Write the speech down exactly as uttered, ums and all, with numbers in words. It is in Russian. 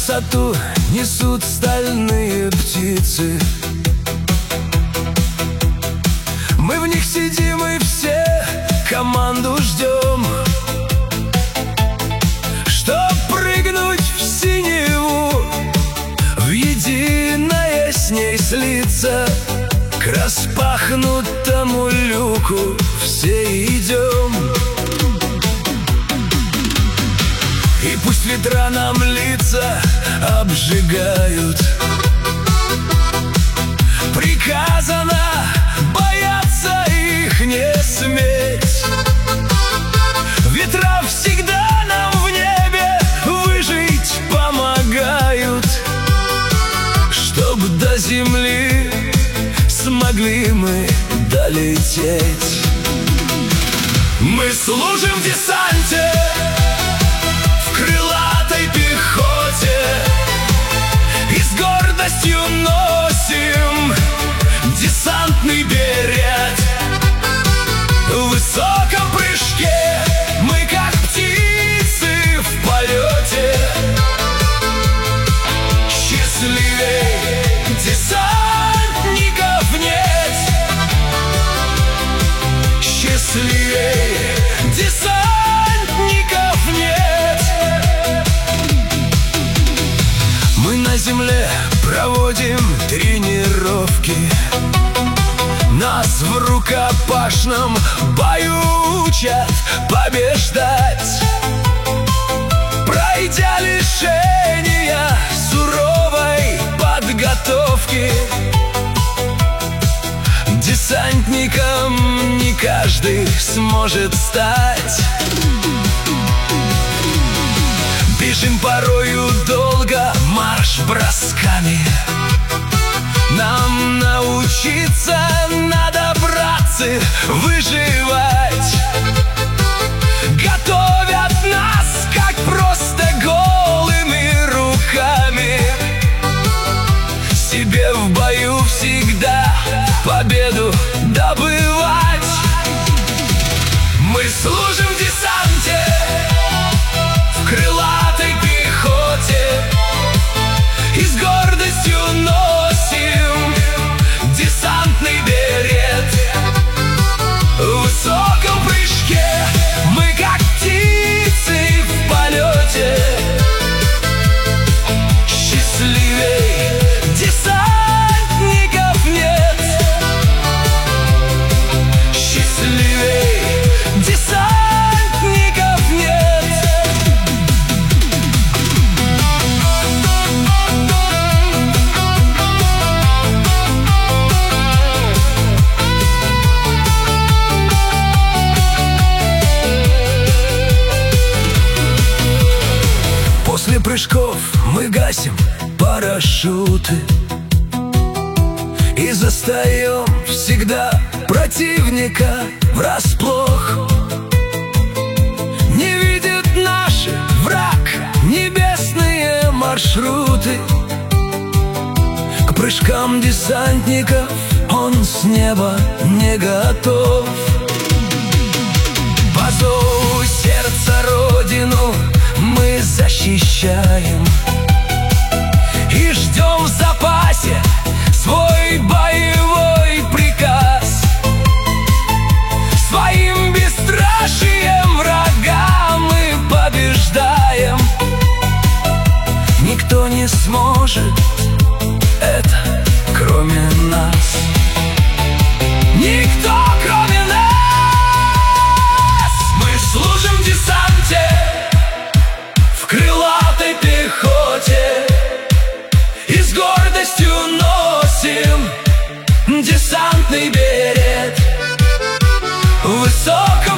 высоту несут стальные птицы. Мы в них сидим и все команду ждем, чтоб прыгнуть в синеву, в единое с ней слиться. К распахнутому люку все идем. И пусть ветра нам лица обжигают, приказано бояться их не сметь. Ветра всегда нам в небе выжить помогают, чтоб до земли смогли мы долететь. Мы служим в десанте, в крылатой пехоте, и с гордостью носим десантный берет. В высоком прыжке мы как птицы в полете. Счастливей десантников нет, счастливей десантников нет. Мы на земле проводим тренировки, нас в рукопашном бою учат побеждать. Пройдя лишения суровой подготовки, десантником не каждый сможет стать. Бежим порою долго марш-бросками, нам научиться надо, братцы, выживать. Готовят нас, как просто голыми руками, себе в бою всегда победу добывать. Мы служим в десанте, в крылатой пехоте, и с гордостью носим десантный берет. В высоком прыжке мы как птицы в полете. Счастливей десантников нет, счастливей десантников нет. После прыжков мы гасим парашюты и застаем всегда противника врасплох. Не видит наш враг небесные маршруты. К прыжкам десантников он с неба не готов. По зову сердца родину мы защищаем и ждем в запасе свой боевой приказ. Своим бесстрашием врага мы побеждаем. Никто не сможет это, кроме нас. Никто, кроме нас. Мы служим в десанте, в крылатой пехоте, и с гордостью носим десантный берет. В высоком